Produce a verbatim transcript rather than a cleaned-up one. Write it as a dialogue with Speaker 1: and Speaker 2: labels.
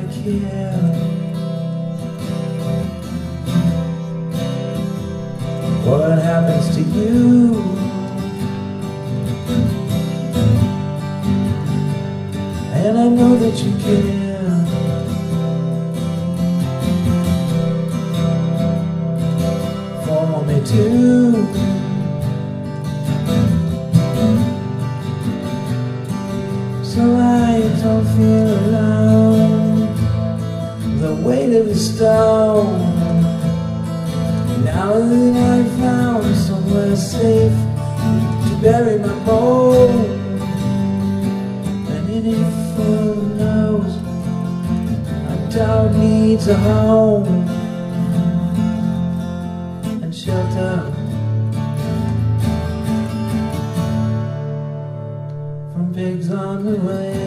Speaker 1: care what happens to you. And I know that you care for me too. So I don't feel alone. The weight of the stone. Now that I've found somewhere safe to bury my bones, and any fool knows a dog needs a home and shelter from pigs on the way.